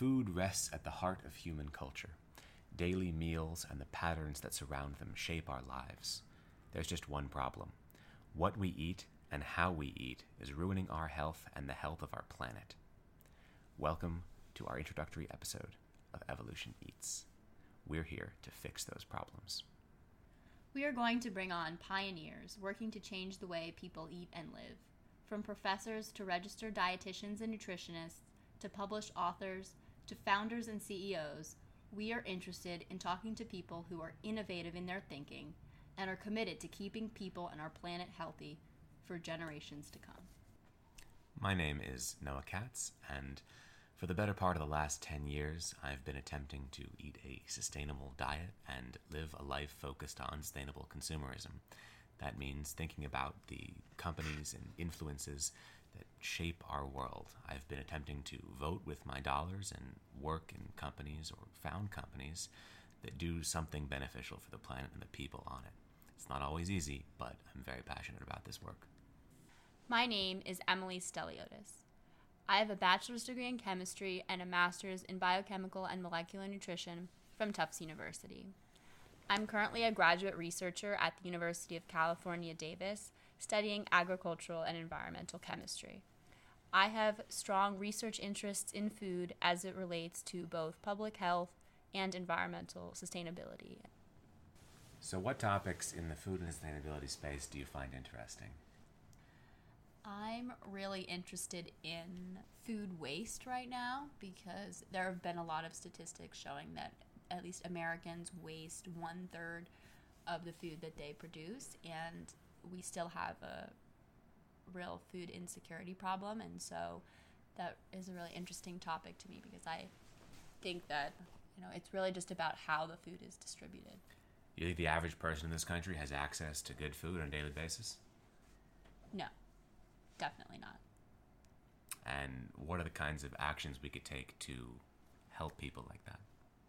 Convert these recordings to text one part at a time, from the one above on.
Food rests at the heart of human culture. Daily meals and the patterns that surround them shape our lives. There's just one problem. What we eat and how we eat is ruining our health and the health of our planet. Welcome to our introductory episode of Evolution Eats. We're here to fix those problems. We are going to bring on pioneers working to change the way people eat and live. From professors to registered dietitians and nutritionists, to published authors, to founders and CEOs, we are interested in talking to people who are innovative in their thinking and are committed to keeping people and our planet healthy for generations to come. My name is Noah Katz, and for the better part of the last 10 years, I've been attempting to eat a sustainable diet and live a life focused on sustainable consumerism. That means thinking about the companies and influences that shape our world. I've been attempting to vote with my dollars and work in companies or found companies that do something beneficial for the planet and the people on it. It's not always easy, but I'm very passionate about this work. My name is Emily Steliotis. I have a bachelor's degree in chemistry and a master's in biochemical and molecular nutrition from Tufts University. I'm currently a graduate researcher at the University of California, Davis, studying agricultural and environmental chemistry. I have strong research interests in food as it relates to both public health and environmental sustainability. So what topics in the food and sustainability space do you find interesting? I'm really interested in food waste right now because there have been a lot of statistics showing that at least Americans waste 1/3 of the food that they produce, and we still have a real food insecurity problem. And so that is a really interesting topic to me because I think that, it's really just about how the food is distributed. You think the average person in this country has access to good food on a daily basis? No, definitely not. And what are the kinds of actions we could take to help people like that?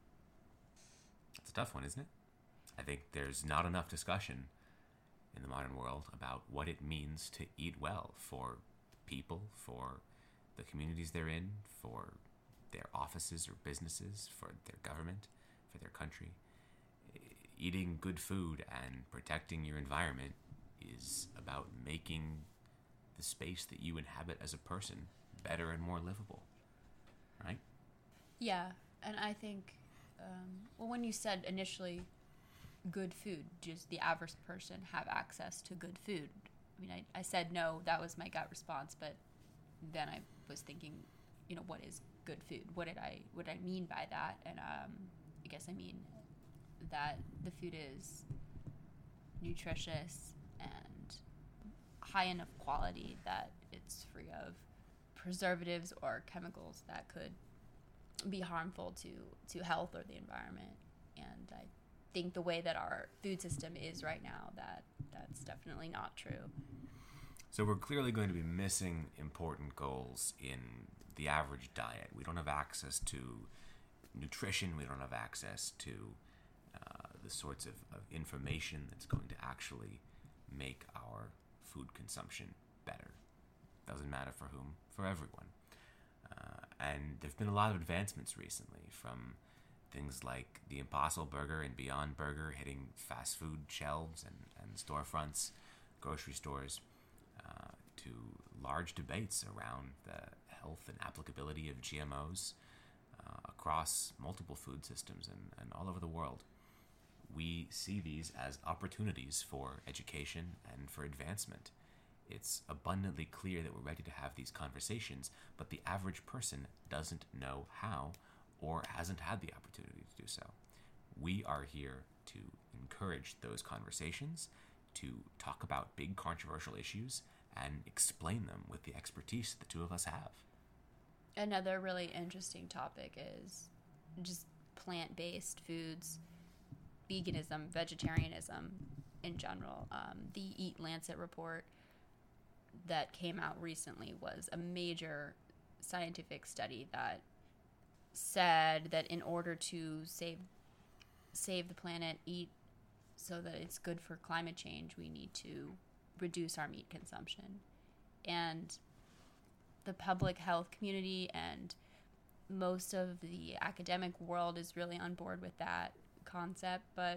It's a tough one, isn't it? I think there's not enough discussion in the modern world about what it means to eat well for people, for the communities they're in, for their offices or businesses, for their government, for their country. Eating good food and protecting your environment is about making the space that you inhabit as a person better and more livable, right? Yeah, and I think, when you said initially good food, does the average person have access to good food? I mean, I said no, that was my gut response, but then I was thinking, what is good food? What did I mean by that? And I guess I mean that the food is nutritious and high enough quality that it's free of preservatives or chemicals that could be harmful to health or the environment. And I think the way that our food system is right now, that's definitely not true. So we're clearly going to be missing important goals in the average diet. We don't have access to nutrition. We don't have access to the sorts of information that's going to actually make our food consumption better. Doesn't matter for whom, for everyone. And there've been a lot of advancements recently, from things like the Impossible Burger and Beyond Burger hitting fast food shelves and storefronts, grocery stores, to large debates around the health and applicability of GMOs across multiple food systems and all over the world. We see these as opportunities for education and for advancement. It's abundantly clear that we're ready to have these conversations, but the average person doesn't know how or hasn't had the opportunity to do so. We are here to encourage those conversations, to talk about big controversial issues, and explain them with the expertise the two of us have. Another really interesting topic is just plant-based foods, veganism, vegetarianism in general. The Eat Lancet report that came out recently was a major scientific study that said that in order to save the planet, eat so that it's good for climate change, we need to reduce our meat consumption. And the public health community and most of the academic world is really on board with that concept, but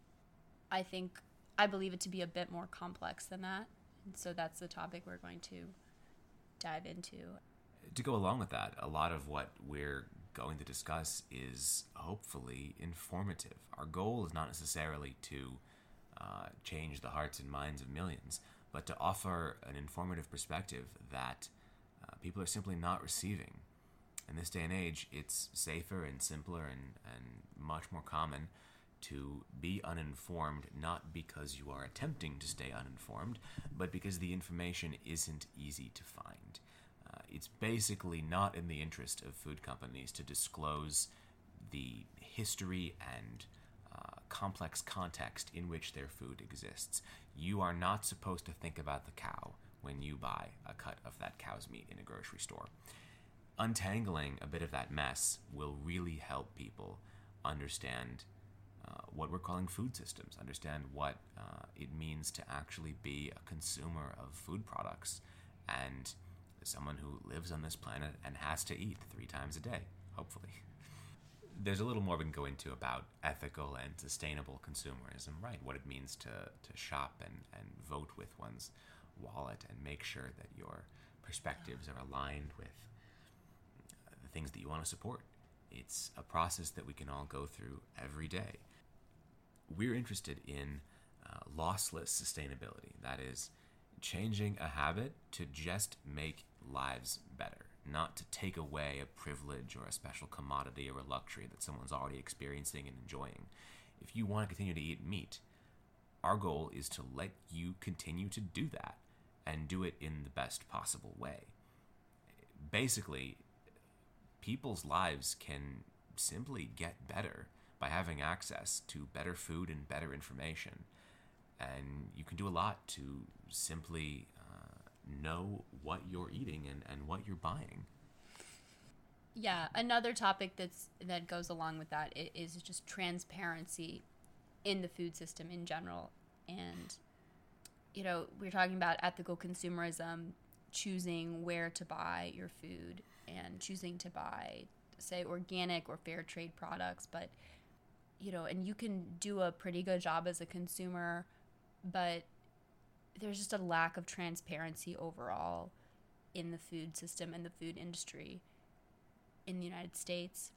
I believe it to be a bit more complex than that. And so that's the topic we're going to dive into. To go along with that, a lot of what we're going to discuss is hopefully informative. Our goal is not necessarily to change the hearts and minds of millions, but to offer an informative perspective that people are simply not receiving. In this day and age, it's safer and simpler and much more common to be uninformed, not because you are attempting to stay uninformed, but because the information isn't easy to find. It's basically not in the interest of food companies to disclose the history and complex context in which their food exists. You are not supposed to think about the cow when you buy a cut of that cow's meat in a grocery store. Untangling a bit of that mess will really help people understand what we're calling food systems, understand what it means to actually be a consumer of food products and someone who lives on this planet and has to eat 3 times a day, hopefully. There's a little more we can go into about ethical and sustainable consumerism, right? What it means to shop and vote with one's wallet and make sure that your perspectives are aligned with the things that you want to support. It's a process that we can all go through every day. We're interested in lossless sustainability. That is, changing a habit to just make lives better, not to take away a privilege or a special commodity or a luxury that someone's already experiencing and enjoying. If you want to continue to eat meat, our goal is to let you continue to do that and do it in the best possible way. Basically, people's lives can simply get better by having access to better food and better information. And you can do a lot to simply know what you're eating and what you're buying. Yeah, another topic that goes along with that is just transparency in the food system in general. And, we're talking about ethical consumerism, choosing where to buy your food and choosing to buy, say, organic or fair trade products. But, and you can do a pretty good job as a consumer, but there's just a lack of transparency overall in the food system and the food industry in the United States.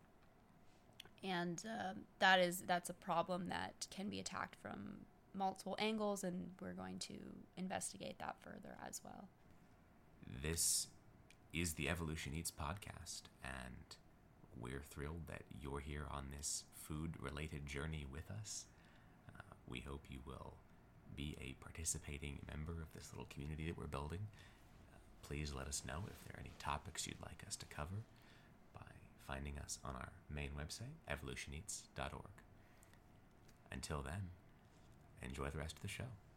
And that's a problem that can be attacked from multiple angles, and we're going to investigate that further as well. This is the Evolution Eats podcast, and we're thrilled that you're here on this food-related journey with us. We hope you will be a participating member of this little community that we're building. Please let us know if there are any topics you'd like us to cover by finding us on our main website, evolutioneats.org. Until then, enjoy the rest of the show.